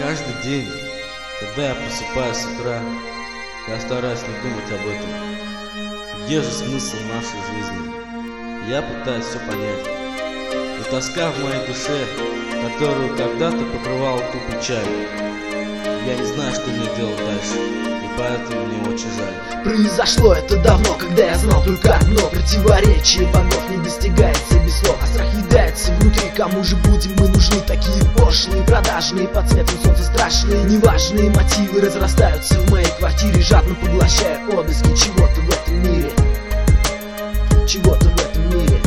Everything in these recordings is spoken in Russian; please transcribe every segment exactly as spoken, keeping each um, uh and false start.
Каждый день, когда я просыпаюсь с утра, я стараюсь не думать об этом. Где же смысл нашей жизни? Я пытаюсь все понять. И тоска в моей душе, которую когда-то покрывала ту печаль. Я не знаю, что мне делать дальше, и поэтому мне очень жаль. Произошло это давно, когда я знал только одно: противоречие богов не достигается без слов, а страх едается внутри. Кому же будем мы нужны? Такие пошлые, продажные, под светом солнца страшные. Неважные мотивы разрастаются в моей квартире, жадно поглощая отблески чего-то в этом мире. Чего-то в этом мире.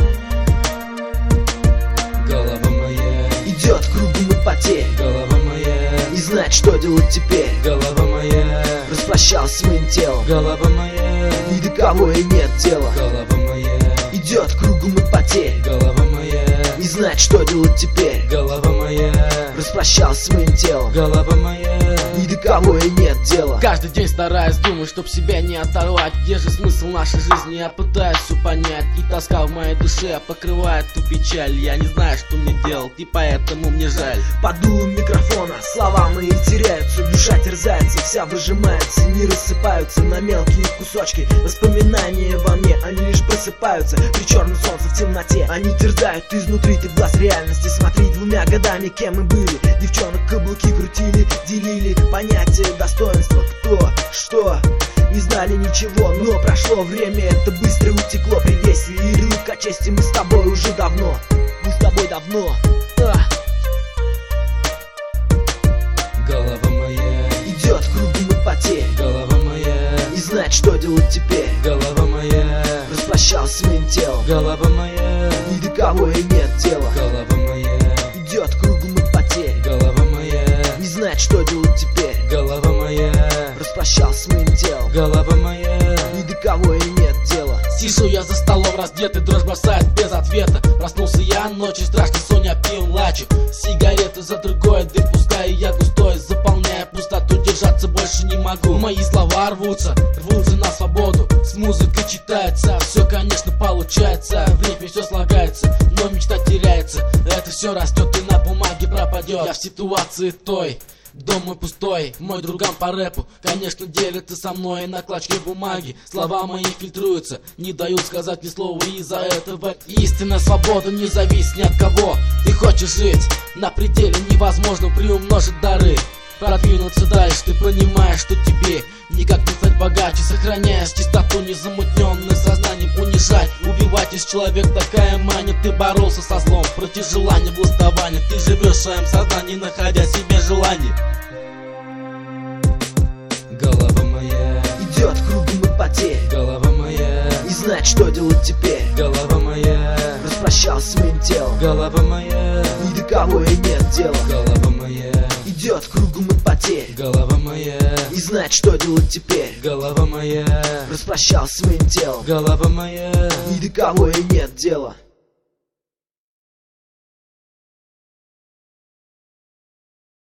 Голова моя идет кругом и потерь. Голова моя не знает, что делать теперь. Голова моя распрощалась своим телом. Голова моя ни до кого и нет дела. Голова моя идет кругом и потерь. Голова моя не знает, что делать теперь. Голова моя распрощалась своим телом. Голова моя ни до кого и нет дела. Каждый день стараюсь думать, чтоб себя не оторвать. Где же смысл нашей жизни? Я пытаюсь все понять. И тоска в моей душе покрывает ту печаль. Я не знаю, что мне делать, и поэтому мне жаль. Под дулом микрофона слова мои теряются, душа терзается, вся выжимается, не рассыпаются на мелкие кусочки. Воспоминания во мне, они лишь просыпаются при черном солнце в темноте. Они терзают изнутри, ты в глаз реальности смотри. Двумя годами кем мы были, девчонок каблуки крутили, делили понятие достоинства. Кто, что, не знали ничего, но прошло время, это быстро утекло. Привесили ярлык о чести мы с тобой уже давно. Мы с тобой давно. А. Голова моя идет кругом и потерь. Голова моя не знает, что делать теперь. Голова моя распрощалась своим телом. Голова моя ни до кого и нет дела. Голова моя идет кругом и потерь. Голова моя не знает, что делать теперь. Голова моя распрощалась своим телом. Голова моя ни до кого и нет дела. Сижу я за столом раздетый, дрожь бросает без ответа. Проснулся я ночью, страшный сон, я пил лачу. Сигареты за другой, дым пускай я густой, заполняя пустоту, держаться больше не могу. Мои слова рвутся, рвутся на свободу. С музыкой читается, все, конечно, получается. В рифме все слагается, но мечта теряется. Это все растет и на бумаге пропадет. Я в ситуации той. Дом мой пустой, мой друган по рэпу, конечно, делится со мной на клочке бумаги. Слова мои фильтруются, не дают сказать ни слова, из-за этого истинная свобода не зависит ни от кого. Ты хочешь жить на пределе, невозможно приумножить дары. Продвинуться дальше, ты понимаешь, что тебе никак не стать богаче. Сохраняешь чистоту, незамутненное сознанием унижать, убивать из человека такая мания. Ты боролся со злом против желания властвования. Ты живешь в своем сознании, находя себе желание. Голова моя идет кругом и потерь. Голова моя не знает, что делать теперь. Голова моя распрощалась своим телом. Голова моя ни до кого и нет дела. Голова моя идет кругом и потерь. Голова моя не знает, что делать теперь. Голова моя распрощалась своим телом. Голова моя ни до кого и нет дела.